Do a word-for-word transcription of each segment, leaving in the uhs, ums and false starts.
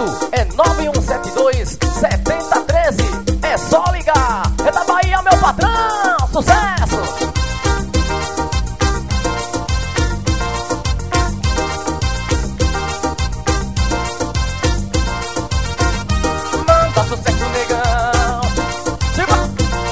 contato é nove um sete dois, sete zero um três. É só ligar. É da Bahia, meu patrão. Sucesso! Manda sucesso, negão. Siga!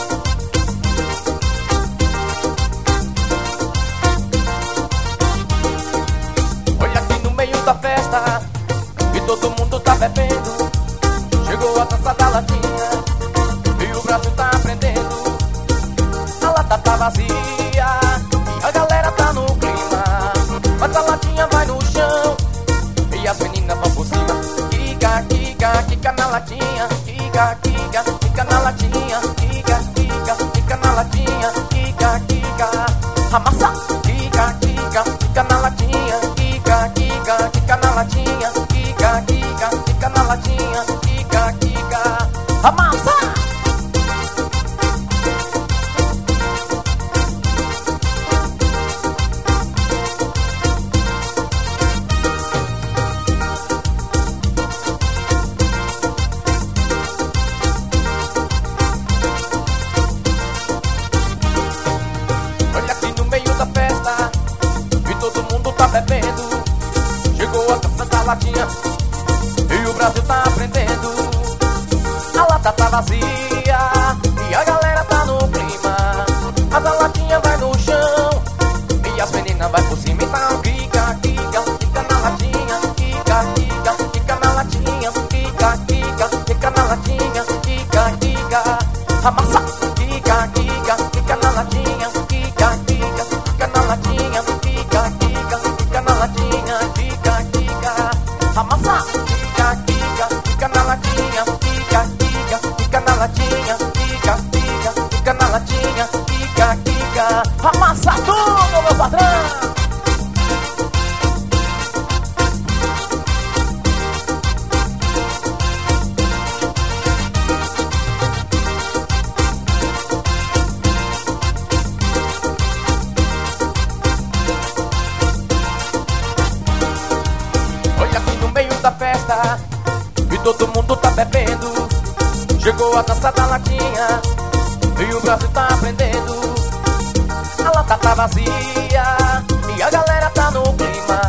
Olha aqui no meio da festa e todo mundo tá bebendo. Chegou a dança da latinha e o Brasil tá aprendendo. A lata tá vazia e a galera tá no clima, mas a latinha vai no chão e as meninas vão por cima. Quica, quica, quica na latinha. Quica, quica, quica na latinha. Quica, quica, quica na latinha. Quica, quica, amassa. Quica, quica, quica na latinha. Quica, quica, quica na latinha. Quica, quica, quica na latinha. Quica, quica, amassa. Bebendo, chegou a dança da latinha e o Brasil tá aprendendo. A lata tá vazia e a galera tá no clima, mas a latinha vai no chão e as meninas vai por cima. Então quica, quica, quica na latinha. Quica, quica, quica na latinha. Quica, quica, quica na latinha. Quica, quica, amassa. Quica, quica, quica na latinha. Quica, quica, quica na latinha. Quica, quica, quica na latinha. Quica, quica, amassa. Quica, quica, quica na latinha. Quica, quica, quica na latinha. Quica, quica, quica na latinha. Quica, quica, amassa tudo, meu patrão. Da festa e todo mundo tá bebendo. Chegou a dança da latinha e o Brasil tá aprendendo. A lata tá vazia e a galera tá no clima,